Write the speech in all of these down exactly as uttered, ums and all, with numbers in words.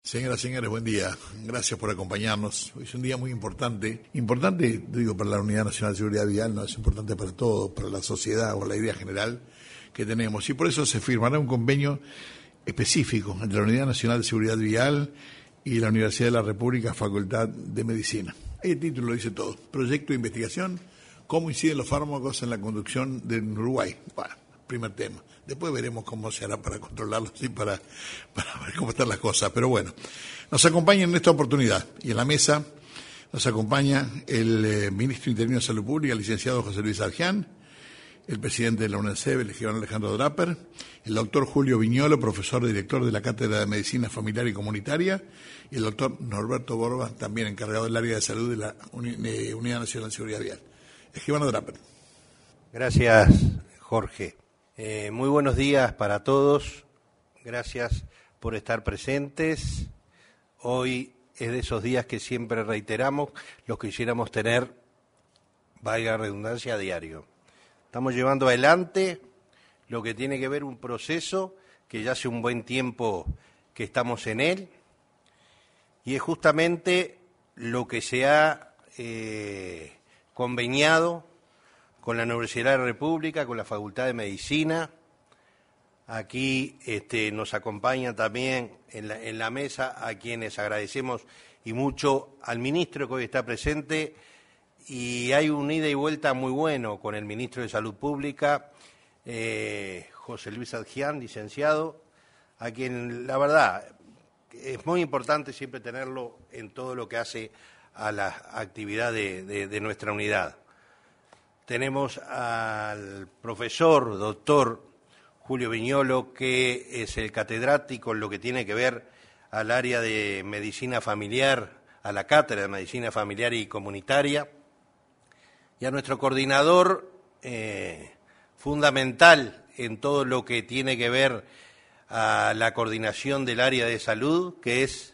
Señoras y señores, buen día. Gracias por acompañarnos. Hoy es un día muy importante. Importante, digo, para la Unidad Nacional de Seguridad Vial, no es importante para todos, para la sociedad o la idea general que tenemos. Y por eso se firmará un convenio específico entre la Unidad Nacional de Seguridad Vial y la Universidad de la República, Facultad de Medicina. Ahí el título lo dice todo. Proyecto de investigación, cómo inciden los fármacos en la conducción de Uruguay. Bueno, primer tema. Después veremos cómo se hará para controlarlos y para, para ver cómo están las cosas. Pero bueno, nos acompaña en esta oportunidad. Y en la mesa nos acompaña el eh, ministro interino de Salud Pública, el licenciado José Luis Argián, el presidente de la UNESEB, el escribano Alejandro Draper, el doctor Julio Viñolo, profesor director de la Cátedra de Medicina Familiar y Comunitaria, y el doctor Norberto Borba, también encargado del área de salud de la Uni- de Unidad Nacional de Seguridad Vial. Escribano Draper. Gracias, Jorge. Eh, muy buenos días para todos. Gracias por estar presentes. Hoy es de esos días que siempre reiteramos, los que quisiéramos tener, valga la redundancia, a diario. Estamos llevando adelante lo que tiene que ver un proceso que ya hace un buen tiempo que estamos en él, y es justamente lo que se ha eh, conveniado con la Universidad de la República, con la Facultad de Medicina. Aquí este, nos acompaña también en la, en la mesa, a quienes agradecemos y mucho, al ministro que hoy está presente, y hay un ida y vuelta muy bueno con el ministro de Salud Pública, eh, José Luis Argián, licenciado, a quien la verdad es muy importante siempre tenerlo en todo lo que hace a la actividad de, de, de nuestra unidad. Tenemos al profesor, doctor Julio Viñolo, que es el catedrático en lo que tiene que ver al área de medicina familiar, a la cátedra de medicina familiar y comunitaria, y a nuestro coordinador eh, fundamental en todo lo que tiene que ver a la coordinación del área de salud, que es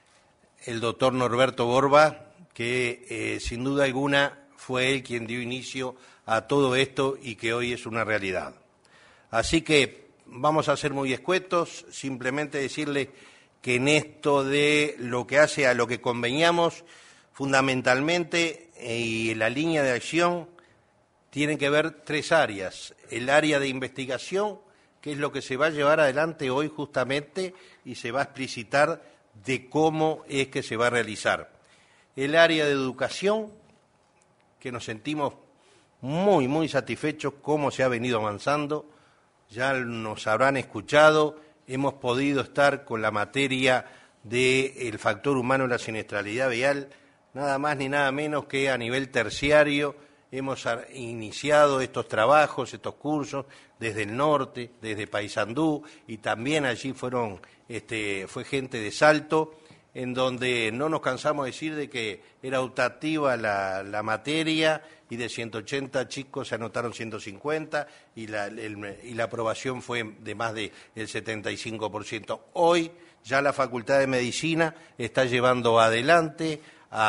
el doctor Norberto Borba, que eh, sin duda alguna fue él quien dio inicio a todo esto y que hoy es una realidad. Así que vamos a ser muy escuetos, simplemente decirle que en esto de lo que hace a lo que conveníamos, fundamentalmente, y la línea de acción tienen que ver tres áreas. El área de investigación, que es lo que se va a llevar adelante hoy justamente y se va a explicitar de cómo es que se va a realizar. El área de educación, que nos sentimos muy, muy satisfechos cómo se ha venido avanzando. Ya nos habrán escuchado, hemos podido estar con la materia del factor humano en la siniestralidad vial, nada más ni nada menos que a nivel terciario. Hemos iniciado estos trabajos, estos cursos, desde el norte, desde Paysandú, y también allí fueron, este, fue gente de Salto, en donde no nos cansamos de decir de que era optativa la, la materia, y de ciento ochenta chicos se anotaron ciento cincuenta, y la, el, y la aprobación fue de más del setenta y cinco por ciento. Hoy ya la Facultad de Medicina está llevando adelante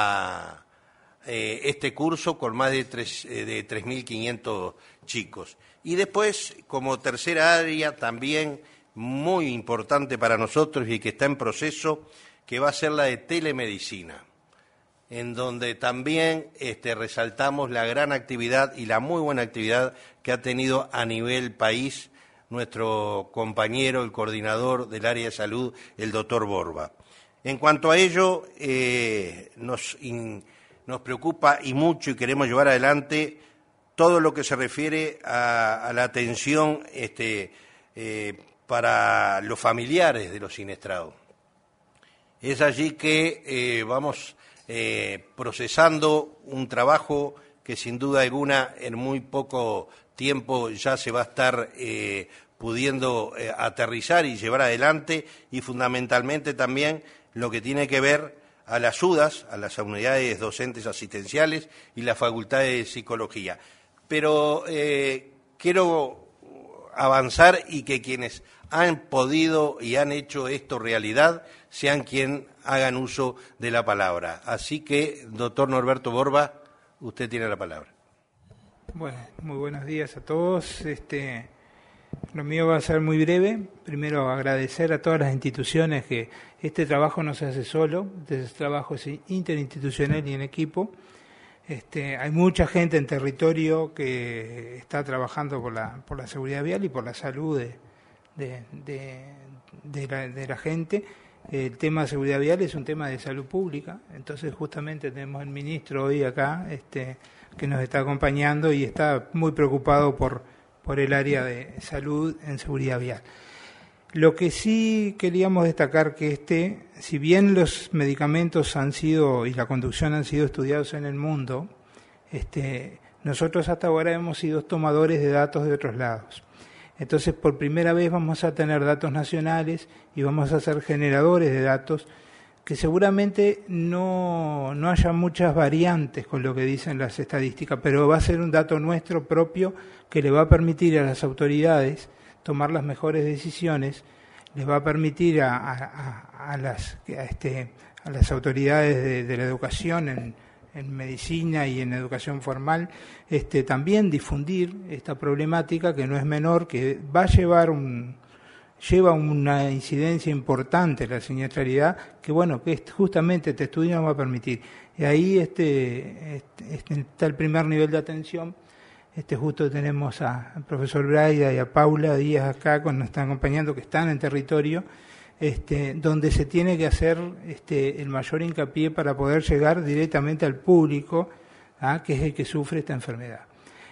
a eh, este curso con más de, tres, eh, de tres mil quinientos chicos. Y después, como tercera área, también muy importante para nosotros y que está en proceso, que va a ser la de telemedicina, en donde también este, resaltamos la gran actividad y la muy buena actividad que ha tenido a nivel país nuestro compañero, el coordinador del área de salud, el doctor Borba. En cuanto a ello, eh, nos, in, nos preocupa y mucho, y queremos llevar adelante todo lo que se refiere a, a la atención este, eh, para los familiares de los siniestrados. Es allí que eh, vamos eh, procesando un trabajo que sin duda alguna en muy poco tiempo ya se va a estar eh, pudiendo eh, aterrizar y llevar adelante, y fundamentalmente también lo que tiene que ver a las U D As, a las unidades docentes asistenciales y la Facultad de Psicología. Pero eh, quiero avanzar y que quienes han podido y han hecho esto realidad sean quien hagan uso de la palabra. Así que, doctor Norberto Borba, usted tiene la palabra. Bueno, muy buenos días a todos. Este, Lo mío va a ser muy breve. Primero, agradecer a todas las instituciones que este trabajo no se hace solo, este trabajo es interinstitucional y en equipo. Este, hay mucha gente en territorio que está trabajando por la, por la seguridad vial y por la salud de, de, de, de, la, de la gente. El tema de seguridad vial es un tema de salud pública, entonces justamente tenemos el ministro hoy acá este, que nos está acompañando y está muy preocupado por, por el área de salud en seguridad vial. Lo que sí queríamos destacar que este, si bien los medicamentos han sido y la conducción han sido estudiados en el mundo, este, nosotros hasta ahora hemos sido tomadores de datos de otros lados. Entonces, por primera vez vamos a tener datos nacionales y vamos a ser generadores de datos que seguramente no, no haya muchas variantes con lo que dicen las estadísticas, pero va a ser un dato nuestro propio que le va a permitir a las autoridades tomar las mejores decisiones, les va a permitir a, a, a, las, a, este, a las autoridades de, de la educación en, en medicina y en educación formal, este, también difundir esta problemática que no es menor, que va a llevar un, lleva una incidencia importante la siniestralidad, que bueno, que justamente este estudio nos va a permitir. Y ahí este, este, este está el primer nivel de atención. Este justo tenemos a, al profesor Braida y a Paula Díaz acá, que nos están acompañando, que están en territorio, este, donde se tiene que hacer este, el mayor hincapié para poder llegar directamente al público, ¿ah? Que es el que sufre esta enfermedad.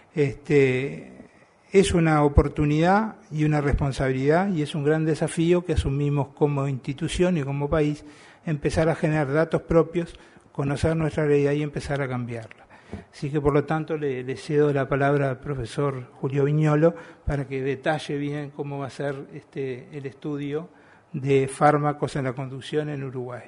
Este, es una oportunidad y una responsabilidad y es un gran desafío que asumimos como institución y como país, empezar a generar datos propios, conocer nuestra realidad y empezar a cambiarla. Así que, por lo tanto, le, le cedo la palabra al profesor Julio Viñolo para que detalle bien cómo va a ser este, el estudio de fármacos en la conducción en Uruguay.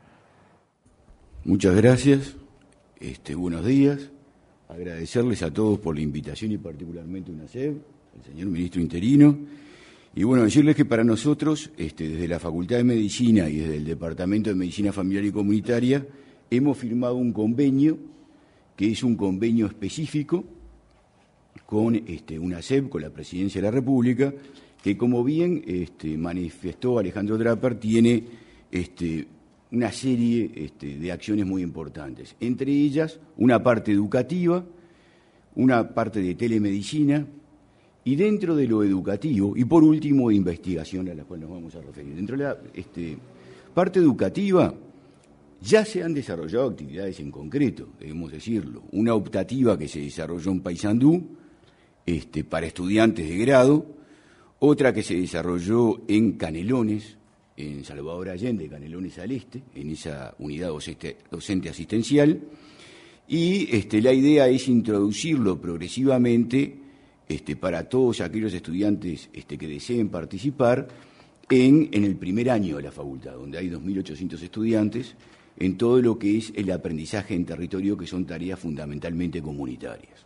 Muchas gracias. Este, buenos días. Agradecerles a todos por la invitación y particularmente a UNACEB, al señor ministro interino. Y bueno, decirles que para nosotros, este, desde la Facultad de Medicina y desde el Departamento de Medicina Familiar y Comunitaria, hemos firmado un convenio que es un convenio específico con este, UNACEB, con la Presidencia de la República, que como bien este, manifestó Alejandro Draper, tiene este, una serie este, de acciones muy importantes, entre ellas una parte educativa, una parte de telemedicina, y dentro de lo educativo, y por último de investigación a la cual nos vamos a referir. Dentro de la este, parte educativa, ya se han desarrollado actividades en concreto, debemos decirlo. Una optativa que se desarrolló en Paysandú este, para estudiantes de grado, otra que se desarrolló en Canelones, en Salvador Allende, Canelones al Este, en esa unidad docente, docente asistencial, y este, la idea es introducirlo progresivamente este, para todos aquellos estudiantes este, que deseen participar en, en el primer año de la facultad, donde hay dos mil ochocientos estudiantes, en todo lo que es el aprendizaje en territorio, que son tareas fundamentalmente comunitarias.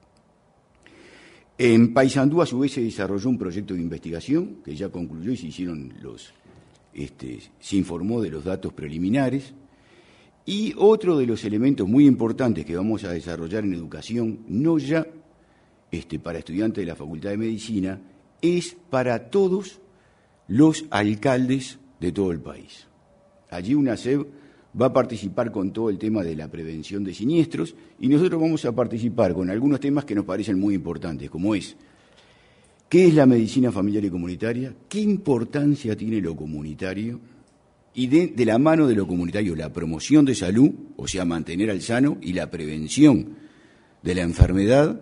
En Paysandú, a su vez, se desarrolló un proyecto de investigación que ya concluyó y se hicieron los, este, se informó de los datos preliminares. Y otro de los elementos muy importantes que vamos a desarrollar en educación, no ya este, para estudiantes de la Facultad de Medicina, es para todos los alcaldes de todo el país. Allí UNACEB va a participar con todo el tema de la prevención de siniestros y nosotros vamos a participar con algunos temas que nos parecen muy importantes, como es, ¿qué es la medicina familiar y comunitaria? ¿Qué importancia tiene lo comunitario? Y de, de la mano de lo comunitario, la promoción de salud, o sea, mantener al sano, y la prevención de la enfermedad.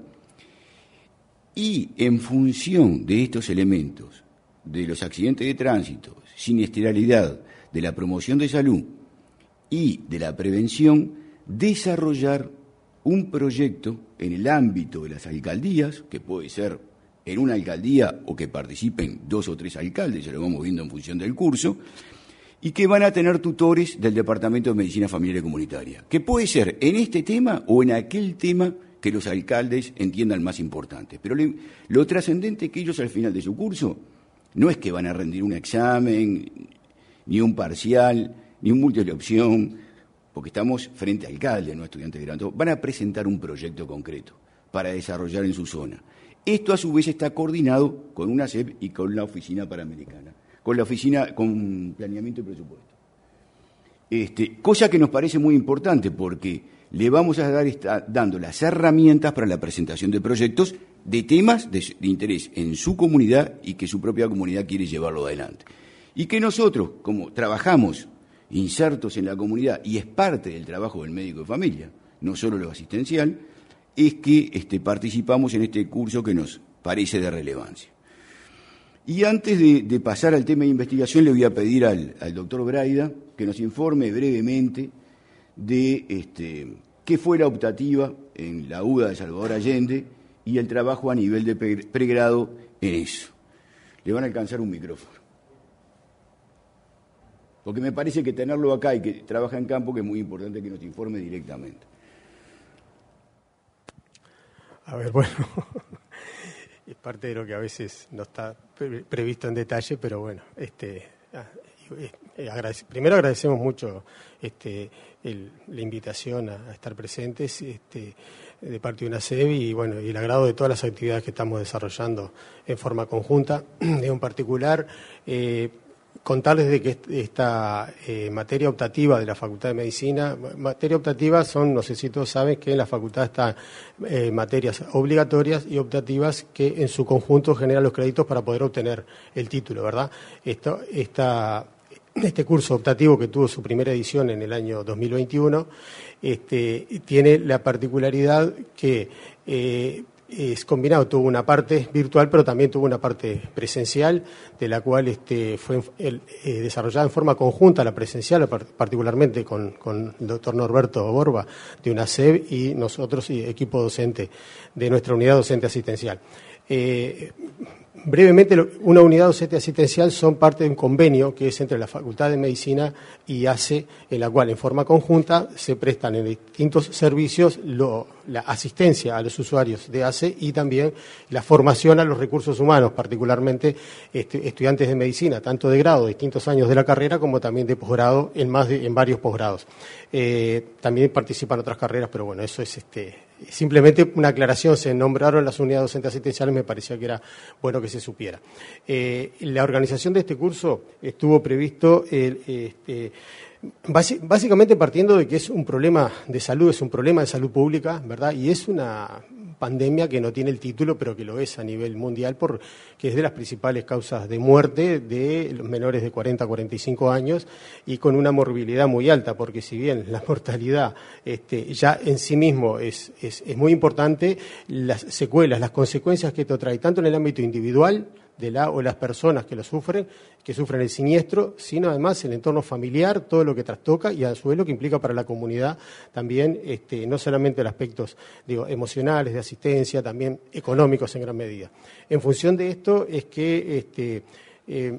Y en función de estos elementos, de los accidentes de tránsito, siniestralidad, de la promoción de salud y de la prevención, desarrollar un proyecto en el ámbito de las alcaldías, que puede ser en una alcaldía o que participen dos o tres alcaldes, ya lo vamos viendo en función del curso, y que van a tener tutores del Departamento de Medicina Familiar y Comunitaria, que puede ser en este tema o en aquel tema que los alcaldes entiendan más importante. Pero lo, lo trascendente es que ellos al final de su curso no es que van a rendir un examen, ni un parcial, ni un múltiple opción, porque estamos frente a alcaldes, no a estudiantes de grado, van a presentar un proyecto concreto para desarrollar en su zona. Esto a su vez está coordinado con una S E P y con la Oficina Panamericana, con la Oficina con Planeamiento y Presupuesto. Este, cosa que nos parece muy importante porque le vamos a dar está, dando las herramientas para la presentación de proyectos de temas de, de interés en su comunidad y que su propia comunidad quiere llevarlo adelante. Y que nosotros, como trabajamos insertos en la comunidad y es parte del trabajo del médico de familia, no solo lo asistencial, es que este, participamos en este curso que nos parece de relevancia. Y antes de, de pasar al tema de investigación, le voy a pedir al, al doctor Braida que nos informe brevemente de este, qué fue la optativa en la U D A de Salvador Allende y el trabajo a nivel de pregrado en eso. Le van a alcanzar un micrófono. Porque me parece que tenerlo acá y que trabaja en campo, que es muy importante que nos informe directamente. A ver, bueno, es parte de lo que a veces no está pre previsto en detalle, pero bueno, este, eh, agradece, primero agradecemos mucho este, el, la invitación a, a estar presentes este, de parte de una S E B y bueno, y el agrado de todas las actividades que estamos desarrollando en forma conjunta. En particular, eh, contarles de que esta eh, materia optativa de la Facultad de Medicina, materia optativa son, no sé si todos saben, que en la facultad están eh, materias obligatorias y optativas que en su conjunto generan los créditos para poder obtener el título, ¿verdad? Esto, esta, este curso optativo que tuvo su primera edición en el año dos mil veintiuno este, tiene la particularidad que eh, es combinado, tuvo una parte virtual, pero también tuvo una parte presencial, de la cual este, fue el, eh, desarrollada en forma conjunta la presencial, particularmente con, con el doctor Norberto Borba, de una S E B, y nosotros, y equipo docente de nuestra unidad docente asistencial. Eh, brevemente, una unidad docente asistencial son parte de un convenio que es entre la Facultad de Medicina y A C E, en la cual en forma conjunta se prestan en distintos servicios lo, la asistencia a los usuarios de A C E y también la formación a los recursos humanos, particularmente este, estudiantes de medicina, tanto de grado, distintos años de la carrera, como también de posgrado, en más de, en varios posgrados. Eh, también participan otras carreras, pero bueno, eso es este, simplemente una aclaración. Se nombraron las unidades docentes asistenciales, me parecía que era bueno que se supiera. Eh, la organización de este curso estuvo previsto el, este, básicamente partiendo de que es un problema de salud, es un problema de salud pública, ¿verdad? Y es una pandemia que no tiene el título, pero que lo es a nivel mundial, porque es de las principales causas de muerte de los menores de cuarenta a cuarenta y cinco años y con una morbilidad muy alta, porque si bien la mortalidad este, ya en sí mismo es, es, es muy importante, las secuelas, las consecuencias que esto trae, tanto en el ámbito individual, de la o las personas que lo sufren, que sufren el siniestro, sino además el entorno familiar, todo lo que trastoca y a su vez lo que implica para la comunidad también, este, no solamente los aspectos digo, emocionales, de asistencia, también económicos en gran medida. En función de esto es que este, eh,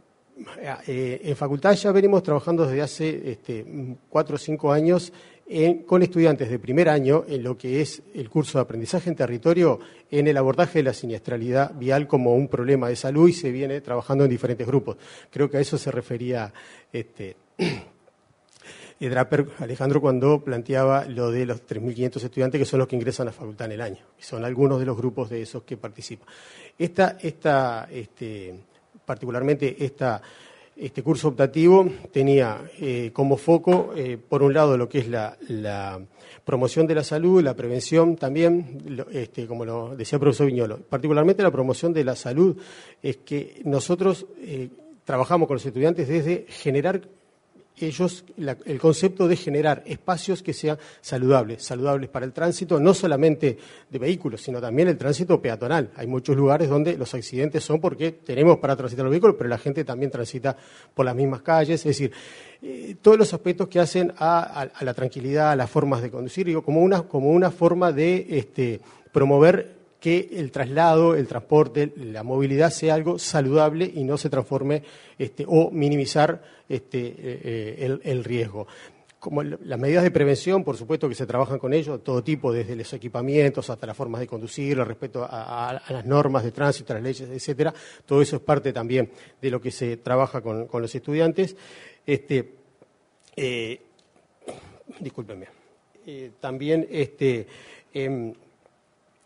eh, en facultad ya venimos trabajando desde hace este, cuatro o cinco años En, con estudiantes de primer año en lo que es el curso de aprendizaje en territorio en el abordaje de la siniestralidad vial como un problema de salud y se viene trabajando en diferentes grupos. Creo que a eso se refería este, Draper, Alejandro, cuando planteaba lo de los tres mil quinientos estudiantes que son los que ingresan a la facultad en el año. Y son algunos de los grupos de esos que participan. Esta, esta, este, particularmente esta... Este curso optativo tenía eh, como foco, eh, por un lado, lo que es la, la promoción de la salud, la prevención también, lo, este, como lo decía el profesor Viñolo. Particularmente la promoción de la salud es que nosotros eh, trabajamos con los estudiantes desde generar ellos la, el concepto de generar espacios que sean saludables, saludables para el tránsito, no solamente de vehículos, sino también el tránsito peatonal. Hay muchos lugares donde los accidentes son porque tenemos para transitar los vehículos, pero la gente también transita por las mismas calles, es decir, eh, todos los aspectos que hacen a, a, a la tranquilidad, a las formas de conducir, digo, como una, como una forma de este, promover que el traslado, el transporte, la movilidad sea algo saludable y no se transforme este, o minimizar este, eh, el, el riesgo. Como las medidas de prevención, por supuesto que se trabajan con ello, todo tipo, desde los equipamientos hasta las formas de conducir, el respeto a, a, a las normas de tránsito, a las leyes, etcétera. Todo eso es parte también de lo que se trabaja con, con los estudiantes. Este, eh, discúlpenme. Eh, también este, eh,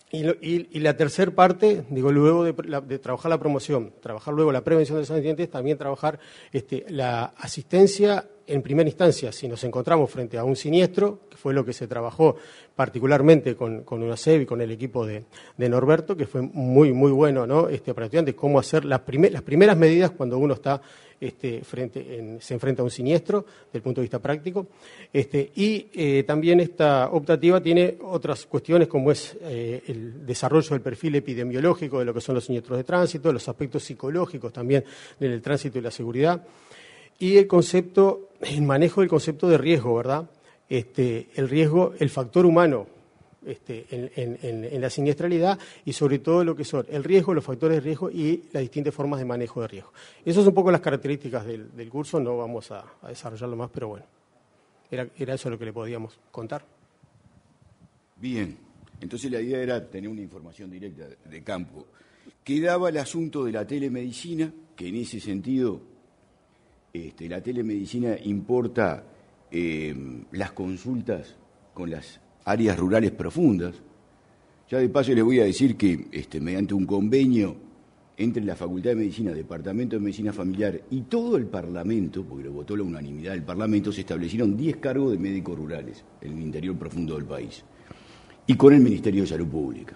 Y, lo, y, y la tercera parte, digo, luego de, la, de trabajar la promoción, trabajar luego la prevención de los accidentes, también trabajar este, la asistencia en primera instancia, si nos encontramos frente a un siniestro, que fue lo que se trabajó particularmente con, con UNACEF y con el equipo de, de Norberto, que fue muy muy bueno, ¿no? Este, para estudiantes, cómo hacer las, primer, las primeras medidas cuando uno está este, frente en, se enfrenta a un siniestro, desde el punto de vista práctico. Este, y eh, también esta optativa tiene otras cuestiones, como es eh, el desarrollo del perfil epidemiológico de lo que son los siniestros de tránsito, los aspectos psicológicos también del tránsito y la seguridad, y el concepto, el manejo del concepto de riesgo, ¿verdad? Este, el riesgo, el factor humano este, en, en, en la siniestralidad y sobre todo lo que son el riesgo, los factores de riesgo y las distintas formas de manejo de riesgo. Esas son un poco las características del, del curso, no vamos a, a desarrollarlo más, pero bueno, era, era eso lo que le podíamos contar. Bien, entonces la idea era tener una información directa de campo. Quedaba el asunto de la telemedicina, que en ese sentido este, la telemedicina importa eh, las consultas con las áreas rurales profundas. Ya de paso les voy a decir que este, mediante un convenio entre la Facultad de Medicina, Departamento de Medicina Familiar y todo el Parlamento, porque lo votó la unanimidad del Parlamento, se establecieron diez cargos de médicos rurales en el interior profundo del país, y con el Ministerio de Salud Pública.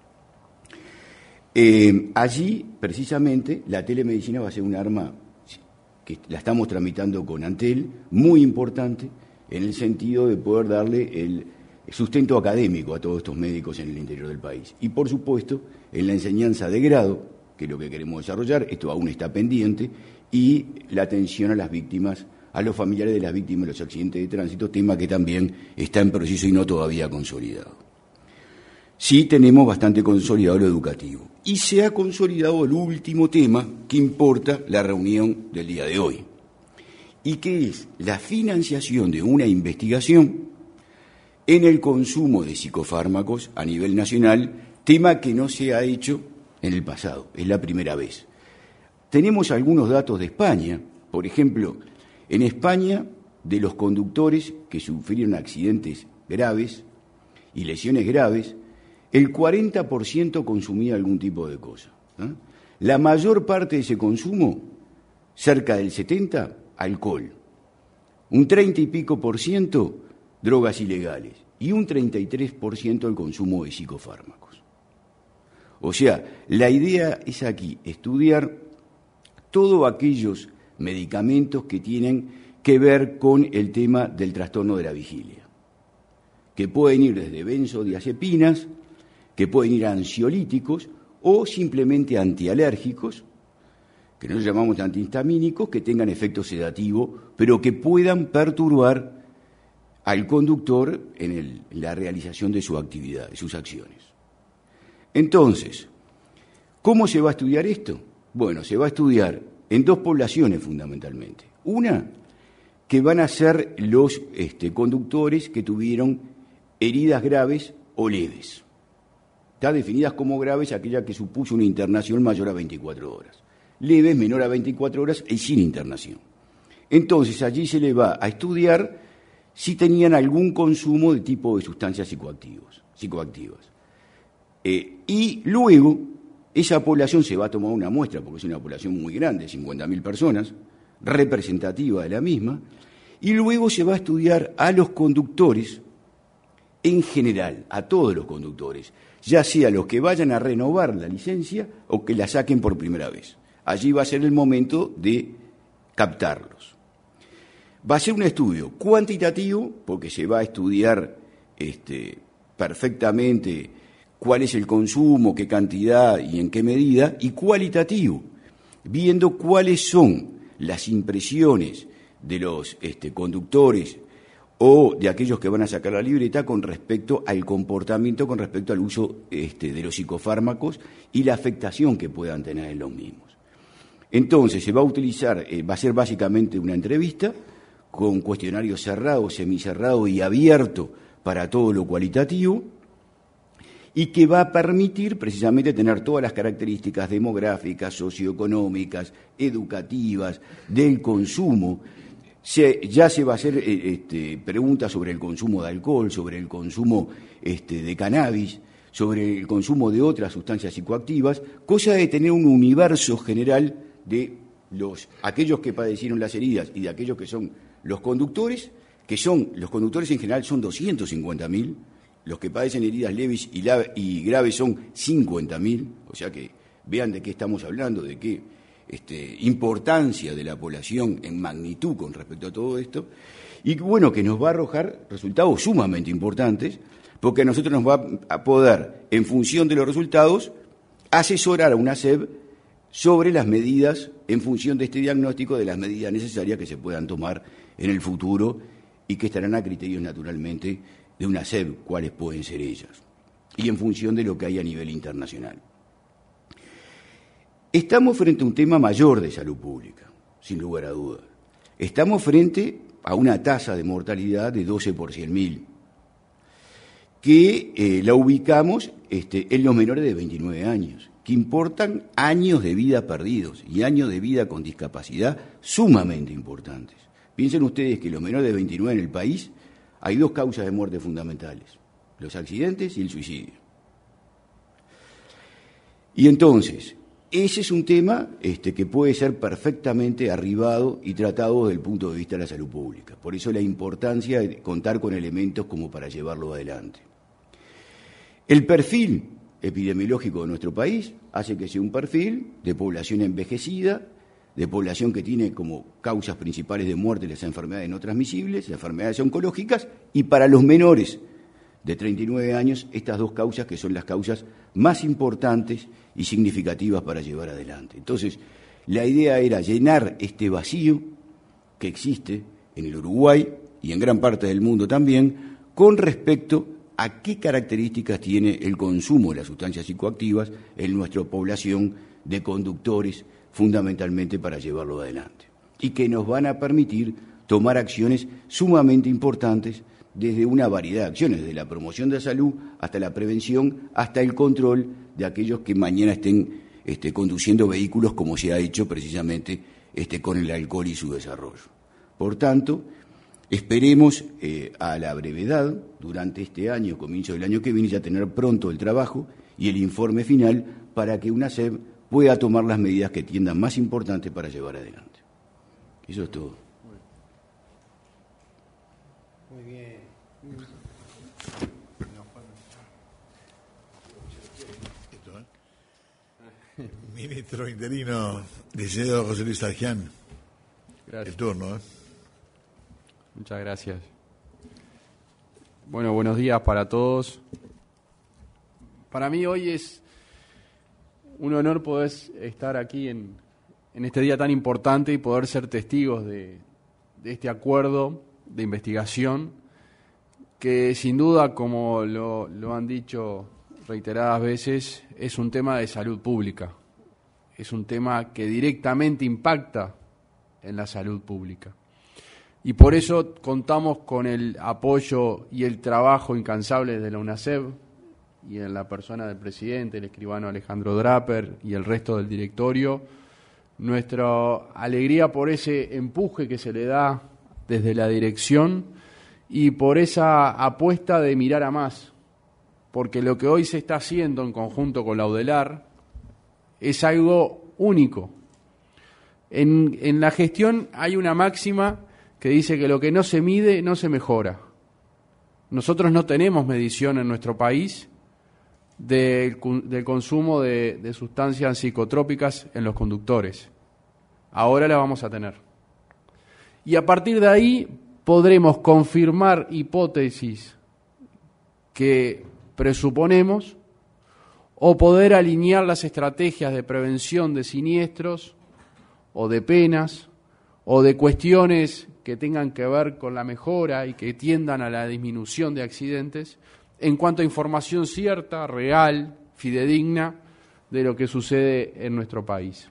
Eh, allí, precisamente, la telemedicina va a ser un arma que la estamos tramitando con Antel, muy importante, en el sentido de poder darle el sustento académico a todos estos médicos en el interior del país. Y, por supuesto, en la enseñanza de grado, que es lo que queremos desarrollar, esto aún está pendiente, y la atención a las víctimas, a los familiares de las víctimas de los accidentes de tránsito, tema que también está en proceso y no todavía consolidado. Sí tenemos bastante consolidado lo educativo. Y se ha consolidado el último tema que importa la reunión del día de hoy, y que es la financiación de una investigación en el consumo de psicofármacos a nivel nacional, tema que no se ha hecho en el pasado, es la primera vez. Tenemos algunos datos de España, por ejemplo, en España, de los conductores que sufrieron accidentes graves y lesiones graves, el cuarenta por ciento consumía algún tipo de cosa. ¿eh? La mayor parte de ese consumo, cerca del setenta por ciento, alcohol. Un treinta y pico por ciento, drogas ilegales. Y un treinta y tres por ciento el consumo de psicofármacos. O sea, la idea es aquí estudiar todos aquellos medicamentos que tienen que ver con el tema del trastorno de la vigilia, que pueden ir desde benzodiazepinas, que pueden ir a ansiolíticos o simplemente antialérgicos, que nosotros llamamos antihistamínicos, que tengan efecto sedativo, pero que puedan perturbar al conductor en, el, en la realización de su actividad, de sus acciones. Entonces, ¿cómo se va a estudiar esto? Bueno, se va a estudiar en dos poblaciones fundamentalmente. Una, que van a ser los este, conductores que tuvieron heridas graves o leves. Está definidas como graves aquella que supuso una internación mayor a veinticuatro horas. Leves, menor a veinticuatro horas y sin internación. Entonces, allí se le va a estudiar si tenían algún consumo de tipo de sustancias psicoactivos, psicoactivas. Eh, y luego, esa población se va a tomar una muestra, porque es una población muy grande, cincuenta mil personas, representativa de la misma, y luego se va a estudiar a los conductores en general, a todos los conductores, ya sea los que vayan a renovar la licencia o que la saquen por primera vez. Allí va a ser el momento de captarlos. Va a ser un estudio cuantitativo, porque se va a estudiar este, perfectamente cuál es el consumo, qué cantidad y en qué medida, y cualitativo, viendo cuáles son las impresiones de los este, conductores o de aquellos que van a sacar la libreta con respecto al comportamiento, con respecto al uso este, de los psicofármacos y la afectación que puedan tener en los mismos. Entonces, se va a utilizar, eh, va a ser básicamente una entrevista con cuestionario cerrado, semicerrado y abierto para todo lo cualitativo, y que va a permitir precisamente tener todas las características demográficas, socioeconómicas, educativas, del consumo. Se, ya se va a hacer eh, este, preguntas sobre el consumo de alcohol, sobre el consumo este, de cannabis, sobre el consumo de otras sustancias psicoactivas, cosa de tener un universo general de los, aquellos que padecieron las heridas y de aquellos que son los conductores, que son, los conductores en general son doscientos cincuenta mil, los que padecen heridas leves y, la, y graves son cincuenta mil, o sea que vean de qué estamos hablando, de qué este, importancia de la población en magnitud con respecto a todo esto, y bueno, que nos va a arrojar resultados sumamente importantes, porque a nosotros nos va a poder, en función de los resultados, asesorar a una S E B sobre las medidas, en función de este diagnóstico, de las medidas necesarias que se puedan tomar en el futuro y que estarán a criterios, naturalmente, de una S E B, cuáles pueden ser ellas, y en función de lo que hay a nivel internacional. Estamos frente a un tema mayor de salud pública, sin lugar a dudas. Estamos frente a una tasa de mortalidad de doce por cien mil, que eh, la ubicamos este, en los menores de veintinueve años, que importan años de vida perdidos y años de vida con discapacidad sumamente importantes. Piensen ustedes que los menores de veintinueve en el país hay dos causas de muerte fundamentales, los accidentes y el suicidio. Y entonces, ese es un tema este, que puede ser perfectamente arribado y tratado desde el punto de vista de la salud pública. Por eso la importancia de contar con elementos como para llevarlo adelante. El perfil epidemiológico de nuestro país hace que sea un perfil de población envejecida, de población que tiene como causas principales de muerte las enfermedades no transmisibles, las enfermedades oncológicas, y para los menores de treinta y nueve años, estas dos causas que son las causas más importantes y significativas para llevar adelante. Entonces, la idea era llenar este vacío que existe en el Uruguay y en gran parte del mundo también, con respecto a qué características tiene el consumo de las sustancias psicoactivas en nuestra población de conductores, fundamentalmente para llevarlo adelante, y que nos van a permitir tomar acciones sumamente importantes desde una variedad de acciones, desde la promoción de la salud hasta la prevención, hasta el control de aquellos que mañana estén este, conduciendo vehículos, como se ha hecho precisamente este, con el alcohol y su desarrollo. Por tanto, esperemos eh, a la brevedad, durante este año, comienzo del año que viene, ya tener pronto el trabajo y el informe final para que una S E B pueda tomar las medidas que entiendan más importantes para llevar adelante. Eso es todo. Muy bien. Ministro interino, licenciado José Luis Argián. Gracias. El turno, ¿eh? Muchas gracias. Bueno, buenos días para todos. Para mí hoy es un honor poder estar aquí en, en este día tan importante y poder ser testigos de, de este acuerdo de investigación que sin duda, como lo, lo han dicho reiteradas veces, es un tema de salud pública. Es un tema que directamente impacta en la salud pública. Y por eso contamos con el apoyo y el trabajo incansable de la U N A S E B y en la persona del presidente, el escribano Alejandro Draper y el resto del directorio. Nuestra alegría por ese empuje que se le da desde la dirección y por esa apuesta de mirar a más, porque lo que hoy se está haciendo en conjunto con la UDELAR es algo único. En, en la gestión hay una máxima que dice que lo que no se mide no se mejora. Nosotros no tenemos medición en nuestro país del, del consumo de, de sustancias psicotrópicas en los conductores. Ahora la vamos a tener. Y a partir de ahí podremos confirmar hipótesis que presuponemos o poder alinear las estrategias de prevención de siniestros o de penas o de cuestiones que tengan que ver con la mejora y que tiendan a la disminución de accidentes en cuanto a información cierta, real, fidedigna de lo que sucede en nuestro país.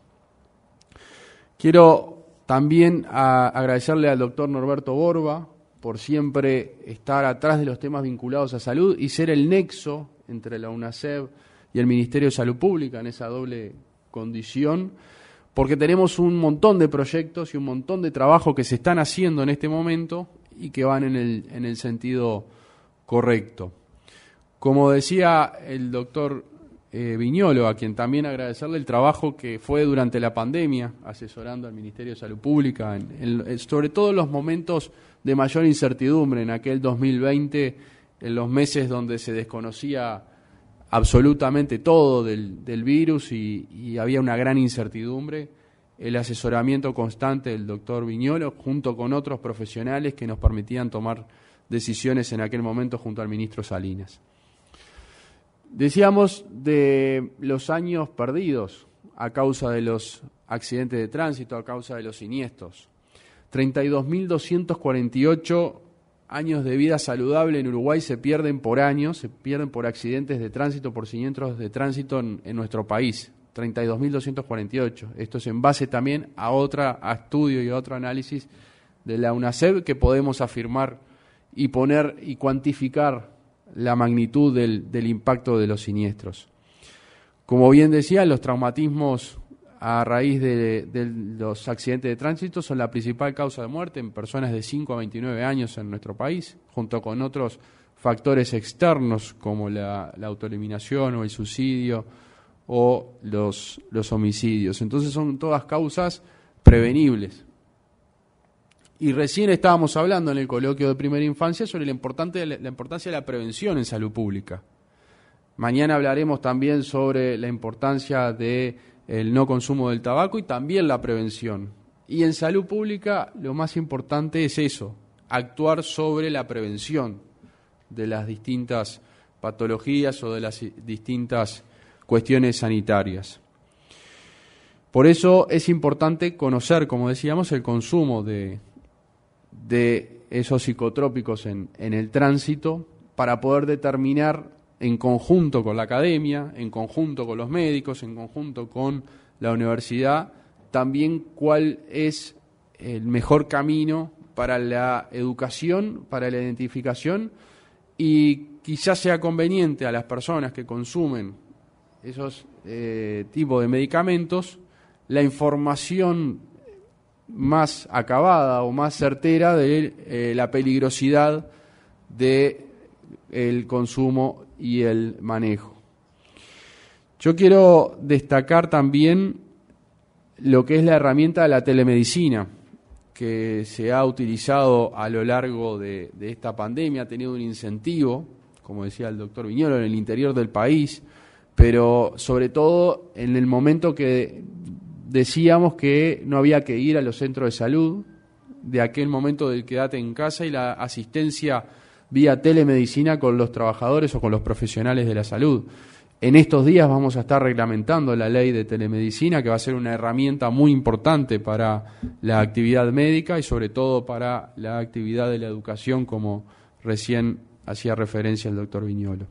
Quiero también a agradecerle al doctor Norberto Borba por siempre estar atrás de los temas vinculados a salud y ser el nexo entre la U N A S E B y el Ministerio de Salud Pública en esa doble condición, porque tenemos un montón de proyectos y un montón de trabajo que se están haciendo en este momento y que van en el, en el sentido correcto. Como decía el doctor eh, Viñolo, a quien también agradecerle el trabajo que fue durante la pandemia, asesorando al Ministerio de Salud Pública, en, en, sobre todo en los momentos de mayor incertidumbre, en aquel dos mil veinte, en los meses donde se desconocía absolutamente todo del, del virus y, y había una gran incertidumbre, el asesoramiento constante del doctor Viñolo, junto con otros profesionales que nos permitían tomar decisiones en aquel momento junto al ministro Salinas. Decíamos de los años perdidos a causa de los accidentes de tránsito, a causa de los siniestros. treinta y dos mil doscientos cuarenta y ocho años de vida saludable en Uruguay se pierden por año, se pierden por accidentes de tránsito, por siniestros de tránsito en, en nuestro país. treinta y dos mil doscientos cuarenta y ocho. Esto es en base también a otro estudio y a otro análisis de la UNACEB que podemos afirmar y poner y cuantificar la magnitud del, del impacto de los siniestros. Como bien decía, los traumatismos a raíz de, de los accidentes de tránsito son la principal causa de muerte en personas de cinco a veintinueve años en nuestro país, junto con otros factores externos como la, la autoeliminación o el suicidio o los, los homicidios. Entonces son todas causas prevenibles. Y recién estábamos hablando en el coloquio de primera infancia sobre la, importante, la importancia de la prevención en salud pública. Mañana hablaremos también sobre la importancia del no consumo del tabaco y también la prevención. Y en salud pública lo más importante es eso, actuar sobre la prevención de las distintas patologías o de las distintas cuestiones sanitarias. Por eso es importante conocer, como decíamos, el consumo de de esos psicotrópicos en, en el tránsito para poder determinar en conjunto con la academia, en conjunto con los médicos, en conjunto con la universidad, también cuál es el mejor camino para la educación, para la identificación y quizás sea conveniente a las personas que consumen esos eh, tipos de medicamentos la información más acabada o más certera de eh, la peligrosidad del consumo y el manejo. Yo quiero destacar también lo que es la herramienta de la telemedicina, que se ha utilizado a lo largo de, de esta pandemia, ha tenido un incentivo, como decía el doctor Viñolo, en el interior del país, pero sobre todo en el momento que decíamos que no había que ir a los centros de salud, de aquel momento del quédate en casa y la asistencia vía telemedicina con los trabajadores o con los profesionales de la salud. En estos días vamos a estar reglamentando la ley de telemedicina, que va a ser una herramienta muy importante para la actividad médica y sobre todo para la actividad de la educación, como recién hacía referencia el doctor Viñolo.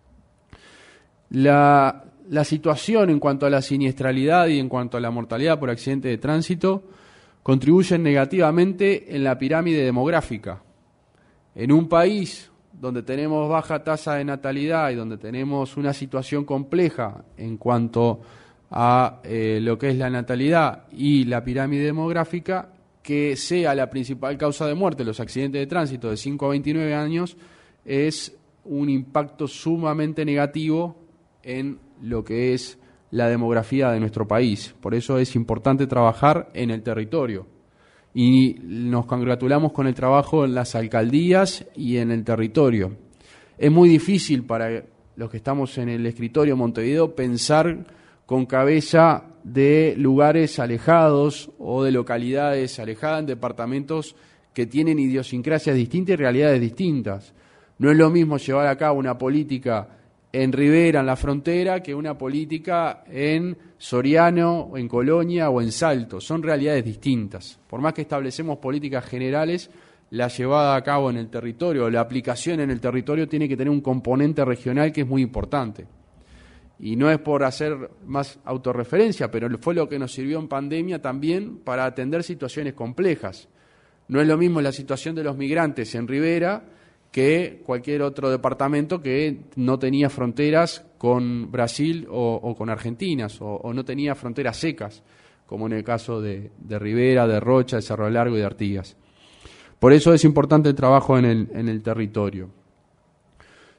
La, la situación en cuanto a la siniestralidad y en cuanto a la mortalidad por accidente de tránsito contribuyen negativamente en la pirámide demográfica. En un país donde tenemos baja tasa de natalidad y donde tenemos una situación compleja en cuanto a eh, lo que es la natalidad y la pirámide demográfica, que sea la principal causa de muerte los accidentes de tránsito de cinco a veintinueve años, es un impacto sumamente negativo en lo que es la demografía de nuestro país. Por eso es importante trabajar en el territorio. Y nos congratulamos con el trabajo en las alcaldías y en el territorio. Es muy difícil para los que estamos en el escritorio Montevideo pensar con cabeza de lugares alejados o de localidades alejadas en departamentos que tienen idiosincrasias distintas y realidades distintas. No es lo mismo llevar a cabo una política en Rivera, en la frontera, que una política en Soriano, en Colonia o en Salto. Son realidades distintas. Por más que establecemos políticas generales, la llevada a cabo en el territorio, la aplicación en el territorio tiene que tener un componente regional que es muy importante. Y no es por hacer más autorreferencia, pero fue lo que nos sirvió en pandemia también para atender situaciones complejas. No es lo mismo la situación de los migrantes en Rivera que cualquier otro departamento que no tenía fronteras con Brasil o, o con Argentina, o, o no tenía fronteras secas, como en el caso de, de Rivera, de Rocha, de Cerro Largo y de Artigas. Por eso es importante el trabajo en el, en el territorio.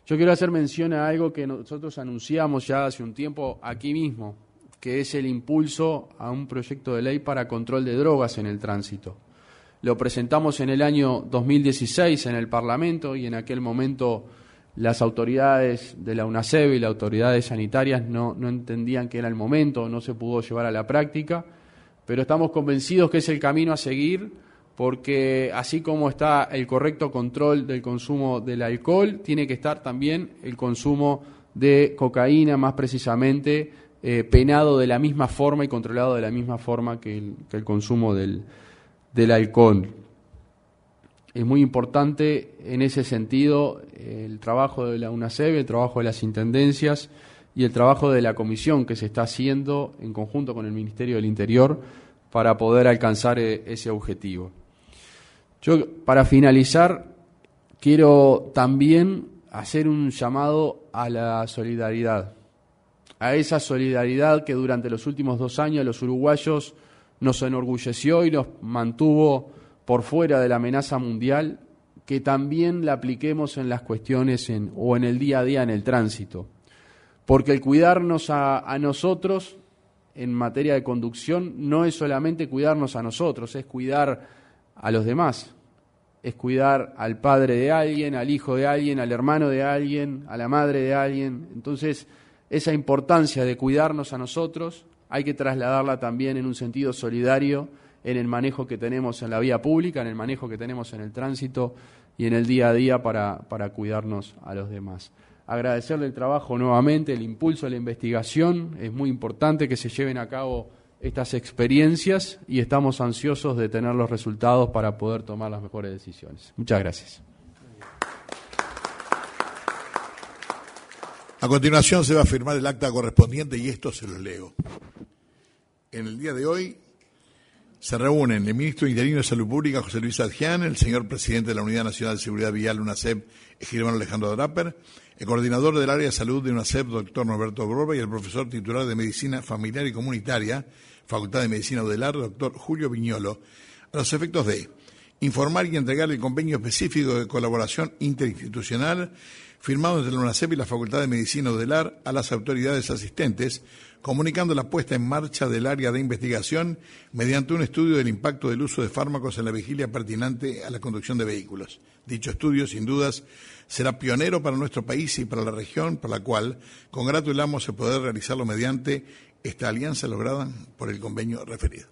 Yo quiero hacer mención a algo que nosotros anunciamos ya hace un tiempo aquí mismo, que es el impulso a un proyecto de ley para control de drogas en el tránsito. Lo presentamos en el año dos mil dieciséis en el Parlamento y en aquel momento las autoridades de la UNACEB y las autoridades sanitarias no, no entendían que era el momento, no se pudo llevar a la práctica, pero estamos convencidos que es el camino a seguir, porque así como está el correcto control del consumo del alcohol, tiene que estar también el consumo de cocaína, más precisamente, eh, penado de la misma forma y controlado de la misma forma que el, que el consumo del, del alcohol. Es muy importante en ese sentido el trabajo de la UNACEB, el trabajo de las intendencias y el trabajo de la comisión que se está haciendo en conjunto con el Ministerio del Interior para poder alcanzar ese objetivo. Yo, para finalizar, quiero también hacer un llamado a la solidaridad, a esa solidaridad que durante los últimos dos años los uruguayos nos enorgulleció y nos mantuvo por fuera de la amenaza mundial, que también la apliquemos en las cuestiones en, o en el día a día en el tránsito. Porque el cuidarnos a, a nosotros en materia de conducción no es solamente cuidarnos a nosotros, es cuidar a los demás, es cuidar al padre de alguien, al hijo de alguien, al hermano de alguien, a la madre de alguien. Entonces, esa importancia de cuidarnos a nosotros hay que trasladarla también en un sentido solidario en el manejo que tenemos en la vía pública, en el manejo que tenemos en el tránsito y en el día a día para, para cuidarnos a los demás. Agradecerle el trabajo nuevamente, el impulso a la investigación, es muy importante que se lleven a cabo estas experiencias y estamos ansiosos de tener los resultados para poder tomar las mejores decisiones. Muchas gracias. A continuación se va a firmar el acta correspondiente y esto se los leo. En el día de hoy se reúnen el ministro interino de Salud Pública, José Luis Adjian, el señor presidente de la Unidad Nacional de Seguridad Vial, UNACEB, Germán Alejandro Draper, el coordinador del área de salud de UNACEB, doctor Norberto Borba, y el profesor titular de Medicina Familiar y Comunitaria, Facultad de Medicina UDELAR, doctor Julio Viñolo, a los efectos de informar y entregar el convenio específico de colaboración interinstitucional firmado entre la UNACEB y la Facultad de Medicina UDELAR a las autoridades asistentes, comunicando la puesta en marcha del área de investigación mediante un estudio del impacto del uso de fármacos en la vigilia pertinente a la conducción de vehículos. Dicho estudio, sin dudas, será pionero para nuestro país y para la región, por la cual congratulamos el poder realizarlo mediante esta alianza lograda por el convenio referido.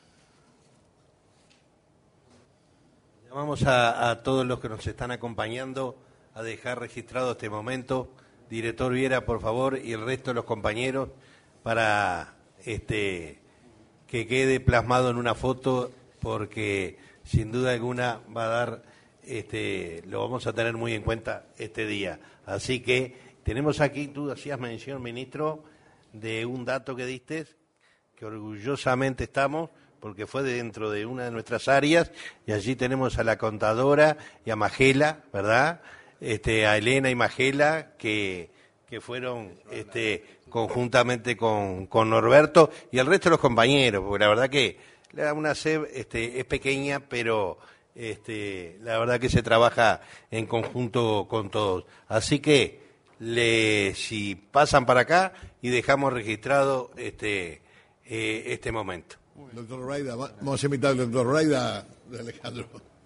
Llamamos a, a todos los que nos están acompañando a dejar registrado este momento. Director Viera, por favor, y el resto de los compañeros, para este que quede plasmado en una foto, porque sin duda alguna va a dar, este, lo vamos a tener muy en cuenta este día. Así que tenemos aquí, tú hacías mención, ministro, de un dato que diste, que orgullosamente estamos, porque fue dentro de una de nuestras áreas, y allí tenemos a la contadora y a Magela, ¿verdad? Este, a Elena y Magela, que, que fueron este, conjuntamente con, con Norberto y el resto de los compañeros, porque la verdad que la UNACEB este, es pequeña, pero este, la verdad que se trabaja en conjunto con todos. Así que le, si pasan para acá y dejamos registrado este, eh, este momento. Doctor Raida, vamos a invitar al doctor Raida de Alejandro.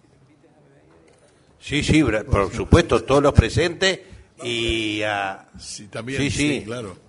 Sí, sí, por supuesto, todos los presentes y a... Sí, también, sí, sí, sí, claro.